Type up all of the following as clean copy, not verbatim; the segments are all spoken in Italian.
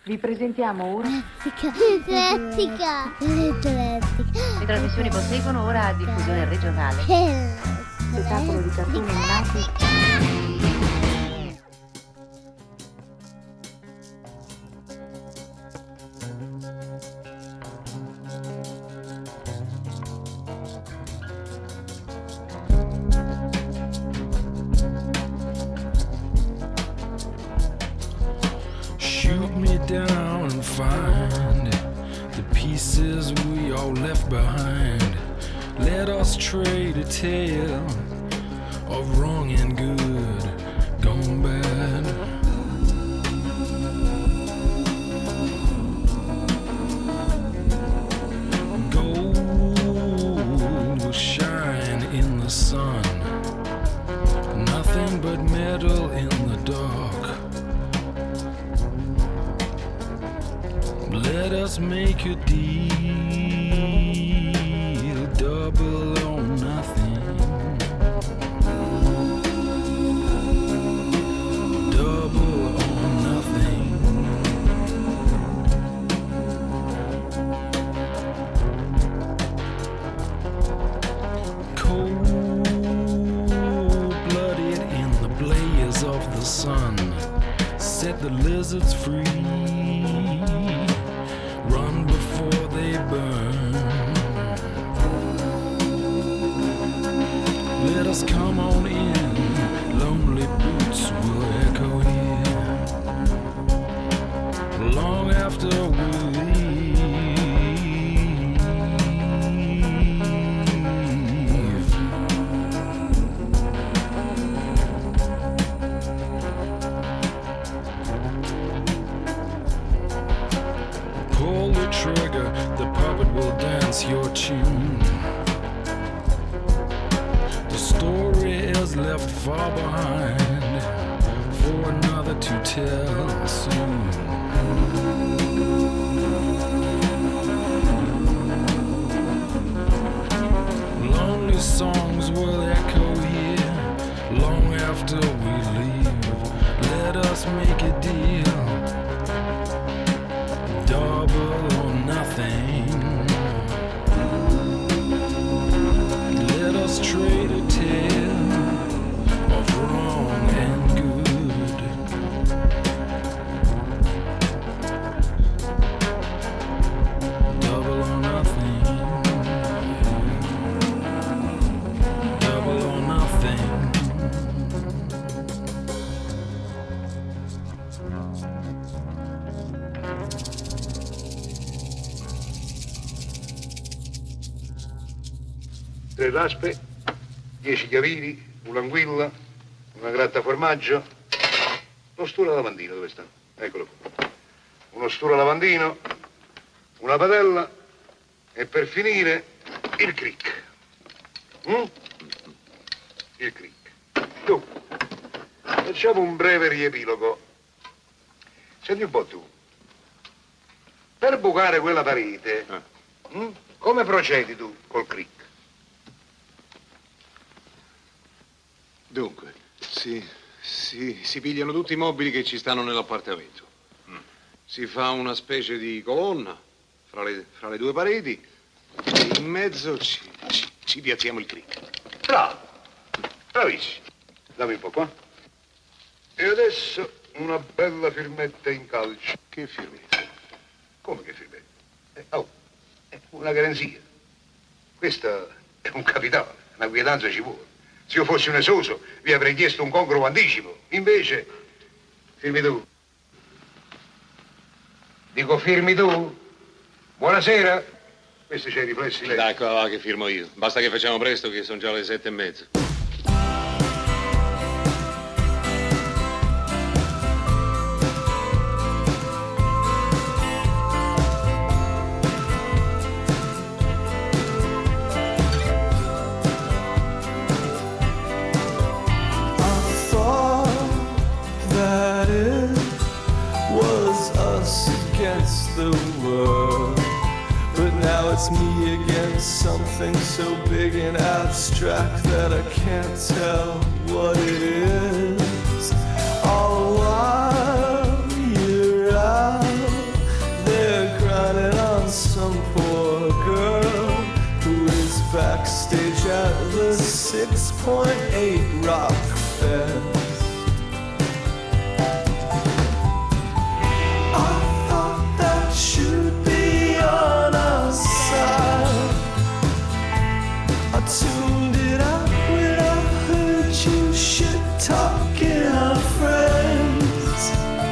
Vi presentiamo ora Atletica. Le trasmissioni proseguono ora a diffusione regionale. Spettacolo di cartoni animati. Shoot me down and find the pieces we all left behind. Let us trade a tale of wrong and good gone bad. Gold will shine in the sun, nothing but metal in the dark. Let us make a deal, double or nothing. Double or nothing. Cold-blooded in the blaze of the sun, set the lizards free. Run before they burn. Let us come on in. Lonely boots will echo here long after we leave. Pull the trigger, the puppet will dance your tune. The story is left far behind for another to tell soon. Lonely songs will echo here long after we leave. Let us make a deal, double or nothing. Let us trade a tale of wrong and good. Double or nothing. Double or nothing. Tre raspe, 10 chiavini, un'anguilla, una grattaformaggio, uno stuolo lavandino, dove sta? Eccolo qua. Uno stuolo lavandino, una padella e per finire il crick. Il crick. Dunque, facciamo un breve riepilogo. Senti un po' tu. Per bucare quella parete, come procedi tu col crick? Dunque, si pigliano tutti i mobili che ci stanno nell'appartamento. Si fa una specie di colonna fra le due pareti e in mezzo ci piazziamo il crick. Bravo, bravissimo. Dammi un po' qua. E adesso una bella firmetta in calce. Che firmetta? Come che firmetta? È una garanzia. Questo è un capitale, una quietanza ci vuole. Se io fossi un esoso, vi avrei chiesto un congruo anticipo. Invece, firmi tu. Dico, firmi tu. Buonasera. Questi c'hai i riflessi lei. Dai, va, che firmo io. Basta che facciamo presto, che sono già le 7:30. The world, but now it's me against something so big and abstract that I can't tell what it is. All while you're out 6.8 rock fest. I thought that should be on our side. I tuned it out when I heard you shit talking our friends.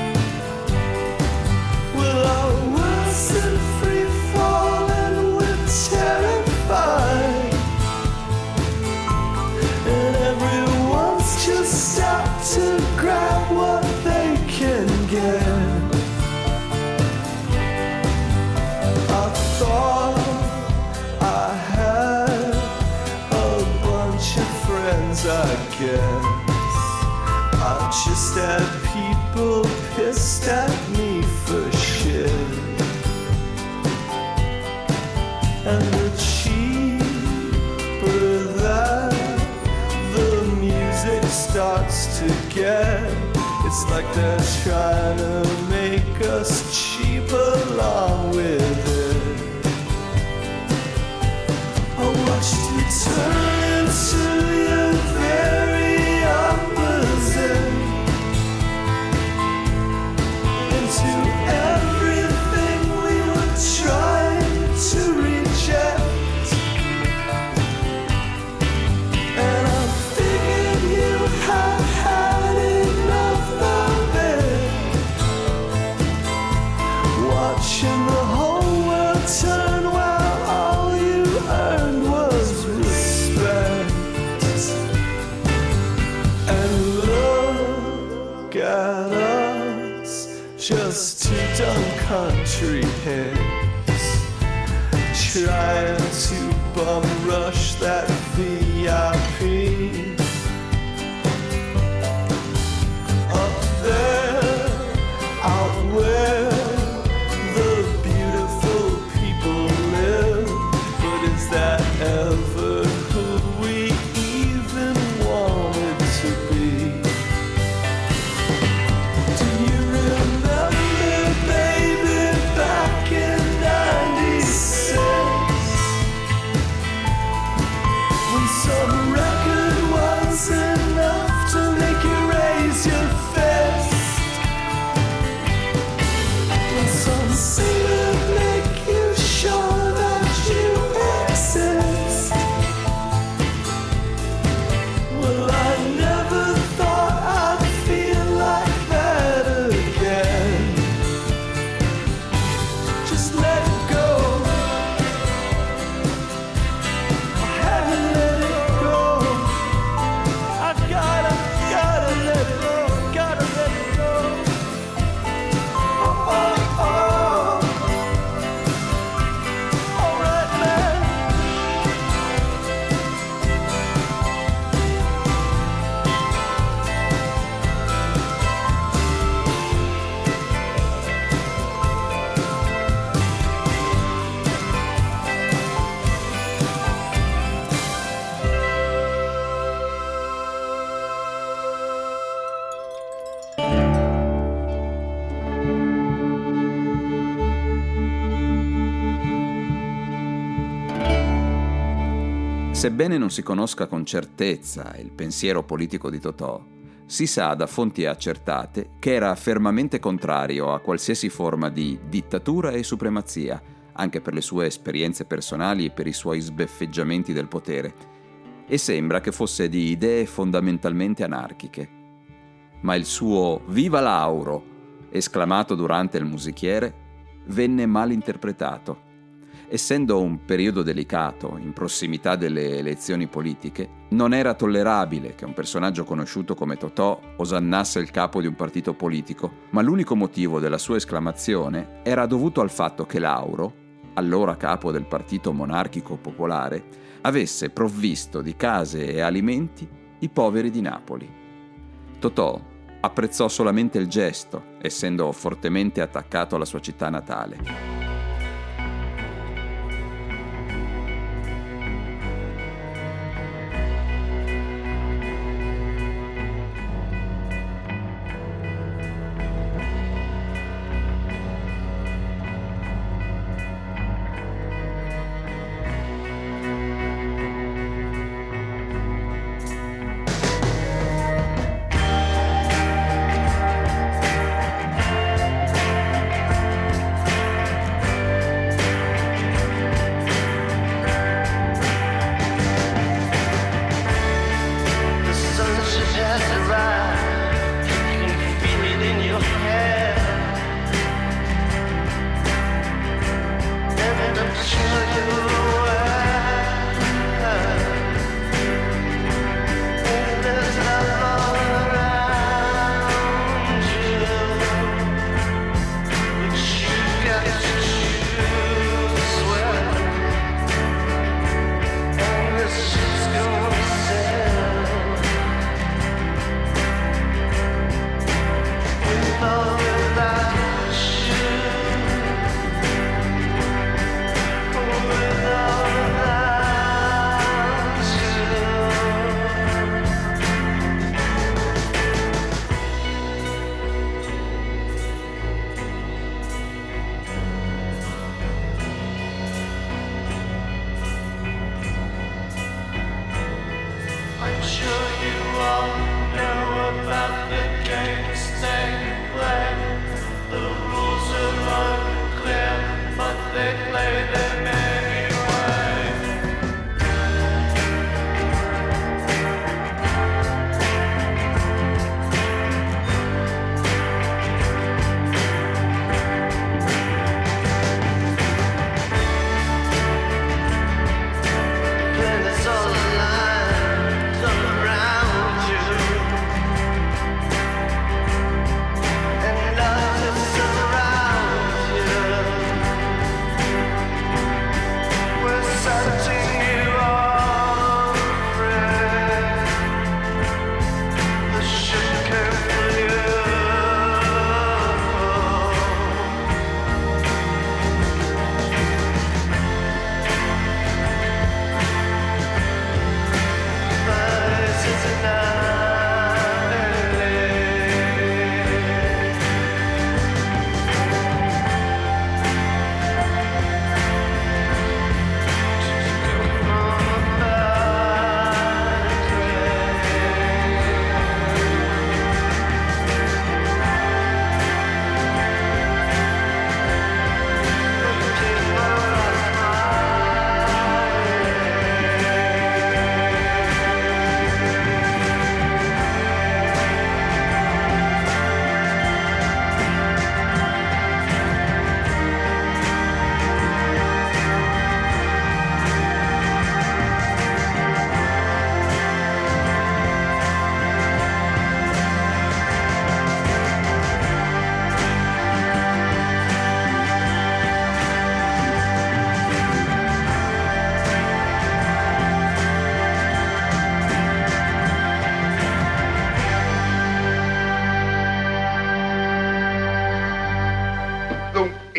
Well, I wasn't free falling, we're terrified, and everyone's just out to grab what they can get. I thought I had a bunch of friends, I guess. I just had people pissed at me for shit. And the cheaper that the music starts to get, it's like they're trying to make us cheap along with it. I watched you turn into your very opposite, into everything we were trying to reject. And I figured you had had enough of it, watching the whole world turn while all you earned was respect. And look at us, just two dumb country heads, trying to bum rush that VIP. Up there, out where the beautiful people live. But is that ever who we even wanted to be? Do you remember, baby, back in '96, when some record was enough to make you raise your fist, when some singer make you sure that you exist? Well, I never thought I'd feel like that again. Just let it go. I haven't let it go. I gotta let it go. Gotta let it go. Oh. All right, man. Sebbene non si conosca con certezza il pensiero politico di Totò, si sa da fonti accertate che era fermamente contrario a qualsiasi forma di dittatura e supremazia, anche per le sue esperienze personali e per i suoi sbeffeggiamenti del potere, e sembra che fosse di idee fondamentalmente anarchiche. Ma il suo "Viva Lauro!", esclamato durante il musichiere, venne mal interpretato. Essendo un periodo delicato, in prossimità delle elezioni politiche, non era tollerabile che un personaggio conosciuto come Totò osannasse il capo di un partito politico, ma l'unico motivo della sua esclamazione era dovuto al fatto che Lauro, allora capo del partito monarchico popolare, avesse provvisto di case e alimenti i poveri di Napoli. Totò apprezzò solamente il gesto, essendo fortemente attaccato alla sua città natale.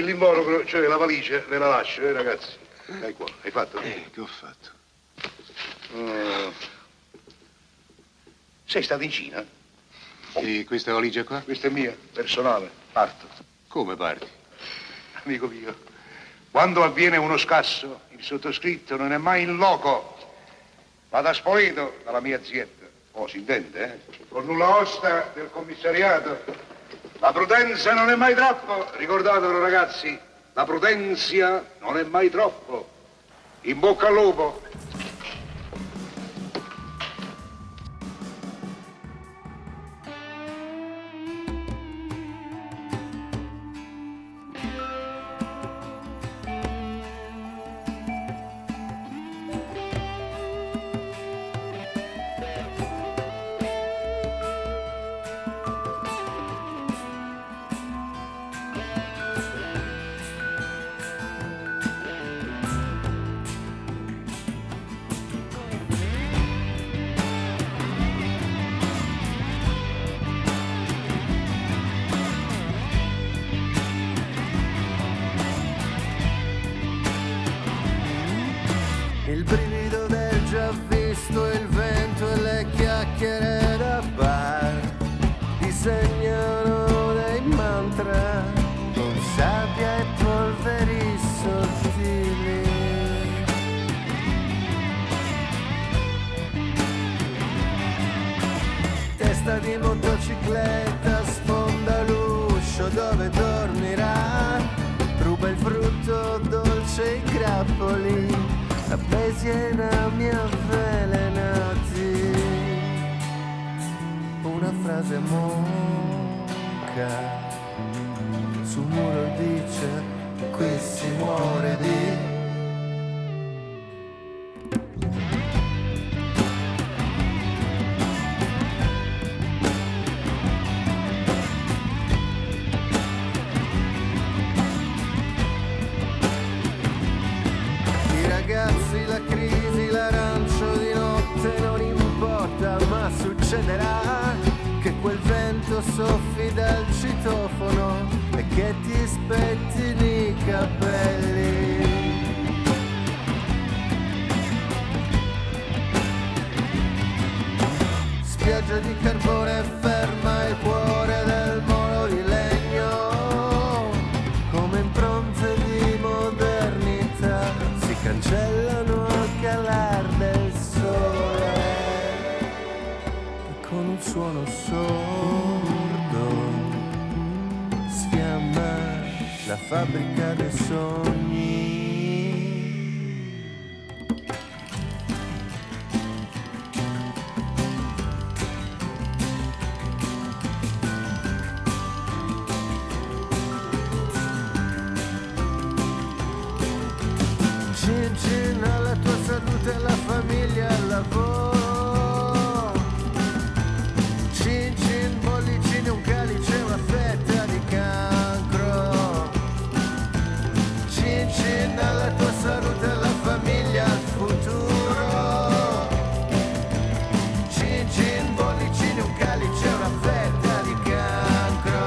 L'involucro, cioè la valigia, ve la lascio, ragazzi. Dai qua, hai fatto? Che ho fatto? Sei stato in Cina? E questa valigia qua? Questa è mia, personale, parto. Come parti? Amico mio, quando avviene uno scasso, il sottoscritto non è mai in loco. Vado a Spoleto dalla mia azienda. Oh, si intende, eh? Con nulla osta del commissariato. La prudenza non è mai troppo. Ricordatelo, ragazzi, la prudenza non è mai troppo. In bocca al lupo. Il brivido del già visto, il vento e le chiacchiere da bar disegnano dei mantra con sabbia e polveri sottili. Testa di motocicletta sfonda l'uscio dove dormirà, ruba il frutto dolce e i grappoli, appesi ai rami avvelenati. Una frase monca sul muro dice: qui si muore di. Ragazzi, la crisi, l'arancio di notte non importa, ma succederà che quel vento soffi dal citofono e che ti spettini i capelli. Spiaggia di carbone ferma il cuore del molo di legno, come impronte di modernità si cancellano al calar del sole e con un suono sordo sfiamma la fabbrica dei sogni. Cin cin alla tua salute, alla famiglia, al lavoro. Cin cin, bollicine, un calice, una fetta di cancro. Cin cin alla tua salute, alla famiglia, al futuro. Cin cin, bollicine, un calice, una fetta di cancro.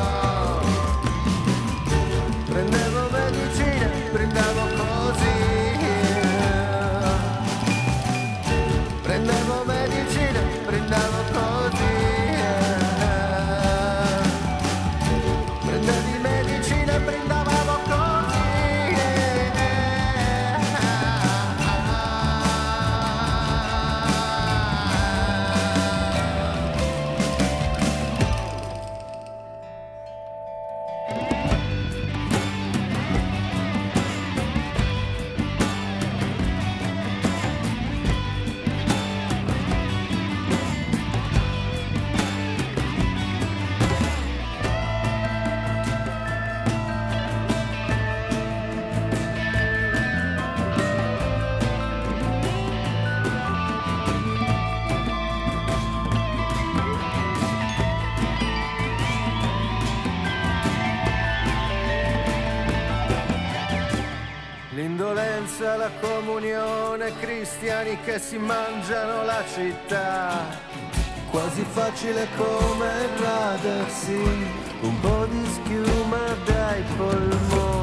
Prendevo medicina, brindavo così. Prendevo medicina, brindavo così. Prendevi medicina, brindavamo così. L'indolenza, la comunione, cristiani che si mangiano la città. Quasi facile come radersi un po' di schiuma dai polmoni.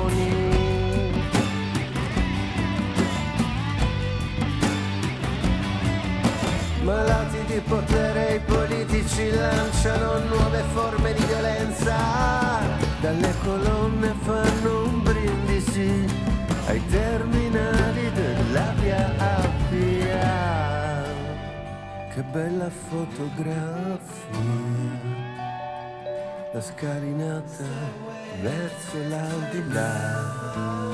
potere e i politici lanciano nuove forme di violenza. Dalle colonne fanno un brindisi ai terminali della via Appia. Che bella fotografia, la scalinata verso l'aldilà.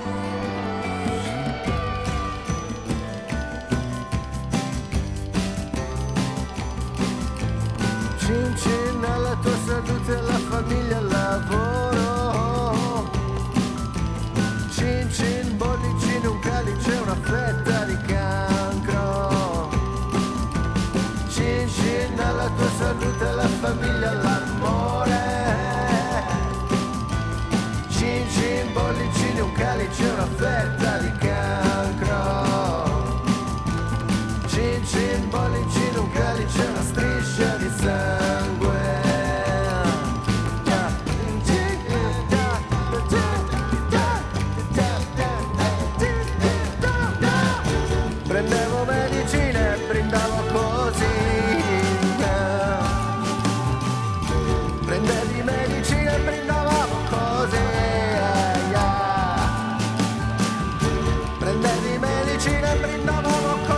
Cin cin alla tua salute, alla famiglia, al lavoro. Cin cin, bollicine, un calice, una fetta di cancro. Cin cin alla tua salute, alla famiglia, all'amore. Cin cin, bollicine, un calice, una fetta di cancro. Cin cin, bollicine, un calice, una striscia di sangue. Prendevo medicine e brindavo così. Prendevi medicine e brindavamo così. Prendevi medicine e brindavamo così.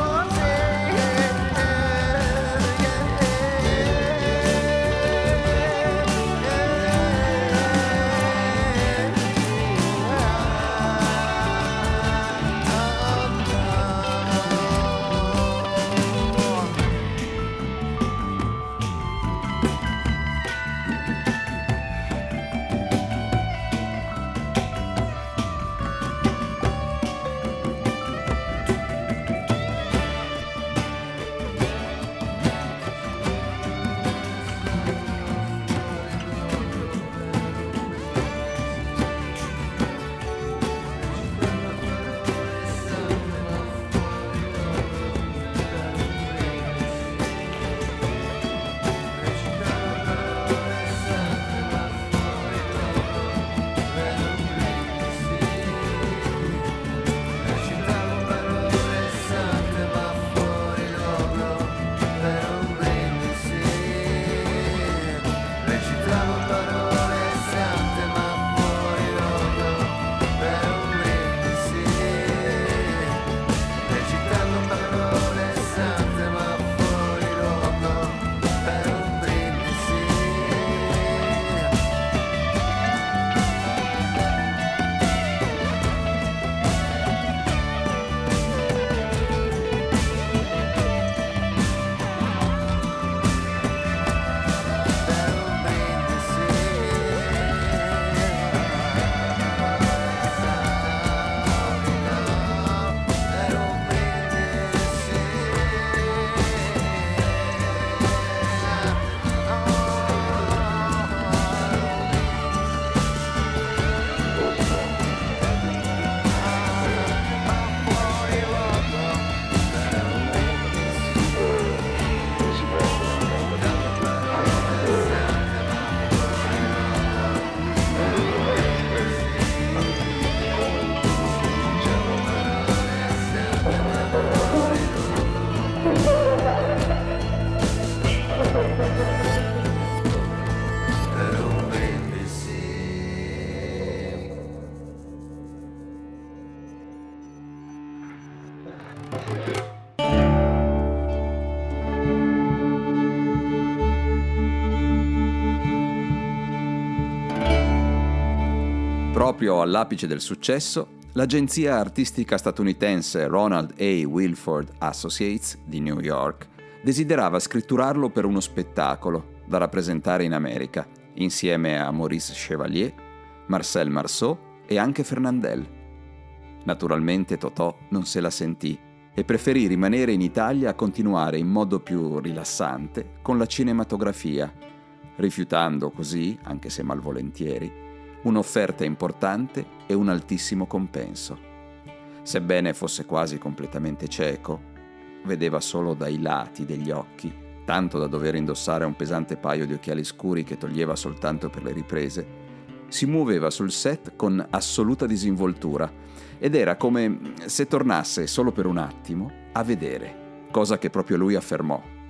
Proprio all'apice del successo, l'agenzia artistica statunitense Ronald A. Wilford Associates di New York desiderava scritturarlo per uno spettacolo da rappresentare in America, insieme a Maurice Chevalier, Marcel Marceau e anche Fernandel. Naturalmente Totò non se la sentì e preferì rimanere in Italia a continuare in modo più rilassante con la cinematografia, rifiutando così, anche se malvolentieri, un'offerta importante e un altissimo compenso. Sebbene fosse quasi completamente cieco, vedeva solo dai lati degli occhi, tanto da dover indossare un pesante paio di occhiali scuri che toglieva soltanto per le riprese. Si muoveva sul set con assoluta disinvoltura ed era come se tornasse solo per un attimo a vedere, cosa che proprio lui affermò.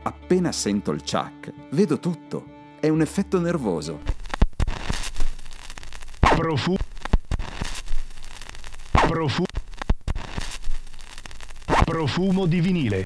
Appena sento il chuck, vedo tutto. È un effetto nervoso. Profumo di vinile.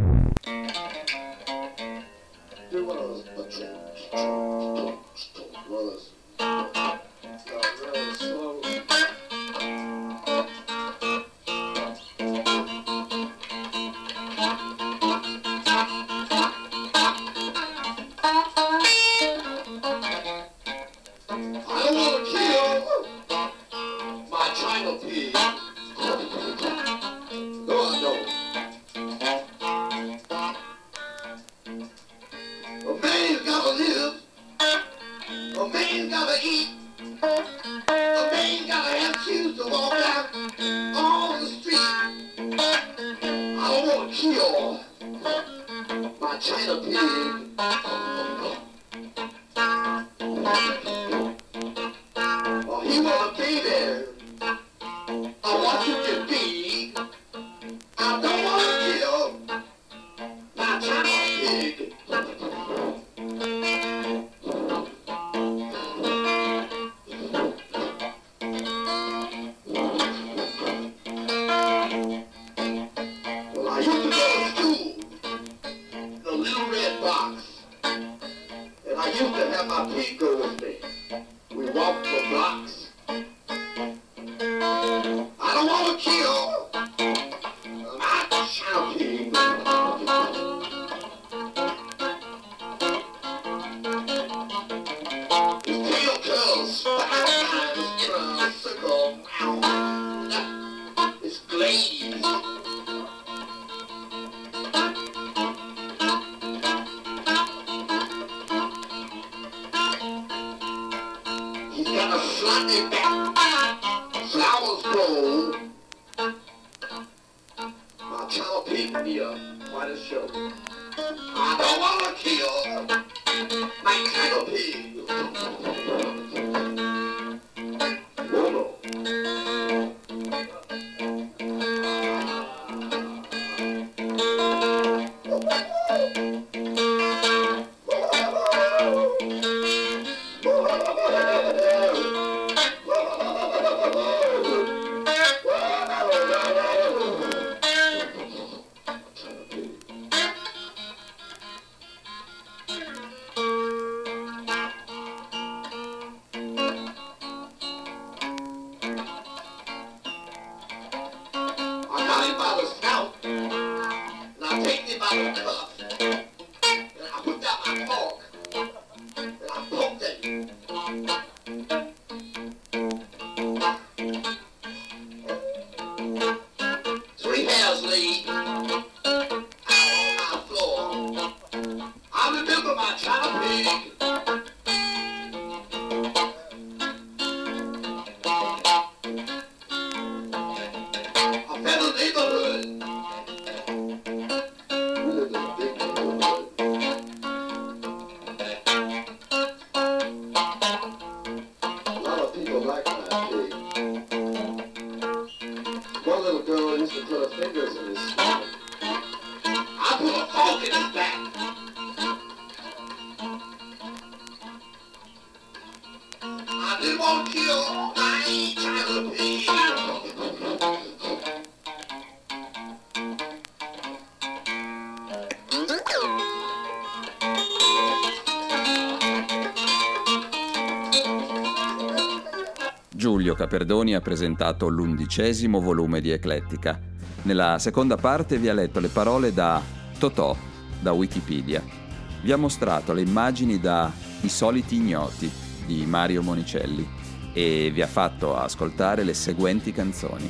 Giulio Caperdoni ha presentato l'11° volume di Eclettica. Nella seconda parte vi ha letto le parole da Totò, da Wikipedia. Vi ha mostrato le immagini da I soliti ignoti di Mario Monicelli e vi ha fatto ascoltare le seguenti canzoni: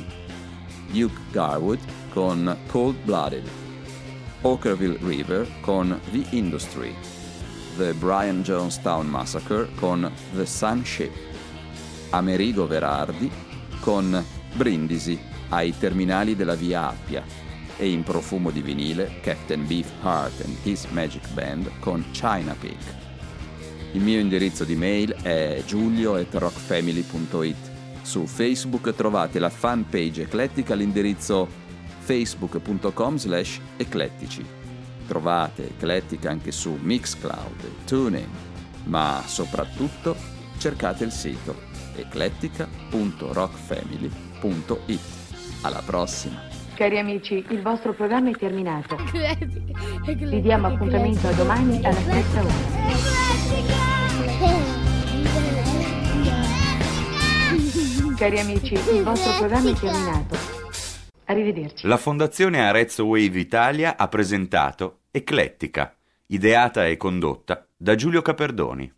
Duke Garwood con Cold Blooded, Okkervil River con The Industry, The Brian Jonestown Massacre con The Sun Ship, Amerigo Verardi con Brindisi ai terminali della via Appia e in profumo di vinile Captain Beefheart and His Magic Band con China Peak. Il mio indirizzo di mail è giulio@rockfamily.it. Su Facebook trovate la fanpage Eclettica all'indirizzo facebook.com/eclettici. Trovate Eclettica anche su Mixcloud e TuneIn, ma soprattutto cercate il sito eclettica.rockfamily.it. Alla prossima! Cari amici, il vostro programma è terminato. Vi diamo appuntamento a domani alla stessa ora. Cari amici, il vostro programma è terminato. Arrivederci. La Fondazione Arezzo Wave Italia ha presentato Eclettica, ideata e condotta da Giulio Caperdoni.